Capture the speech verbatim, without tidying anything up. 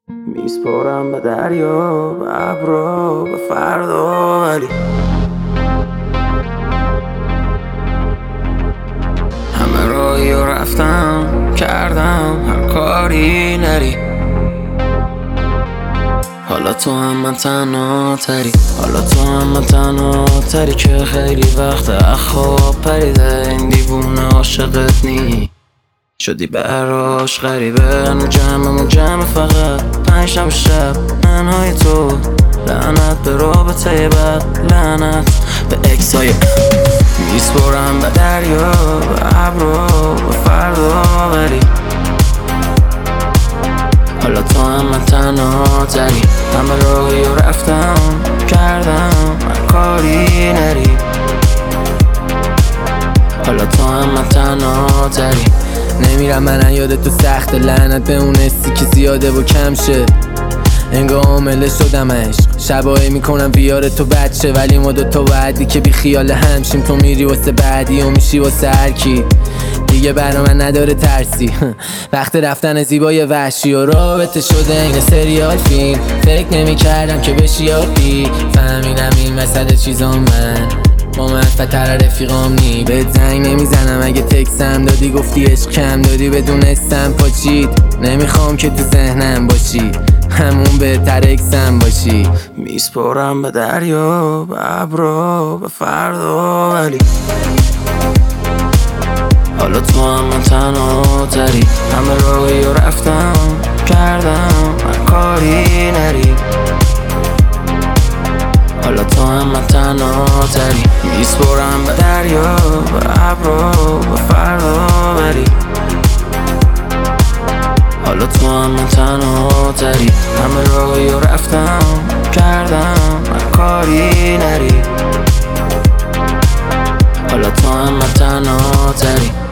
میسپرم به دریا، به ابرا، به فردا، ولی همه راهی رو رفتم کردم، هر کاری نری. حالا تو هم من تنها تری، حالا تو هم من تنها تری که خیلی وقت خواب پریده. این دیوونه عاشقت نی شدی براش غریبه. نو جمعمون جمع فقط پنج شب شب منهای تو. لعنت به رابطه بد، لعنت به اکسای میسپرم به دریا، به ابرا، به فردا، ولی حالا تو هم من تنها تری. همه راهی رو رفتم کردم، هر کاری نری. حالا تو هم من تنها تری. نمیرم من یاد تو سخت، لعنت به اون حسی که زیاده و کم شه. انگاه عامله شدم عشق، شبایی میکنم بیاره تو بچه. ولی ما دوتا بعدی که بی خیال همشیم. تو میری واسه بعدی و میشی واسه هر کی دیگه. برا من نداره ترسی وقت رفتن زیبای وحشی و رابطه شده این سریال فیلم. فکر نمی کردم که بشی یادی فهمیدم این وسط چیزا من با من فتر رفیقام نی. بهت زنگ نمیزنم اگه تکسم دادی گفتی عشق کم دادی. بدونستم پاچید نمیخوام که تو ذهنم باشی، همون بهتر اکسم باشی. میسپرم به دریا، به ابرا، به فردا، ولی حالا تو هم من تنها تری. همه راهی رو رفتم کردم، هر کاری نری. حالا تو هم من تنها تری. میسپرم به دریا، به ابرا، به فردا، ولی حالا تو هم من تنها تری. همه راهی رو رفتم کردم، هر کاری نری. حالا تو هم من تنها تری.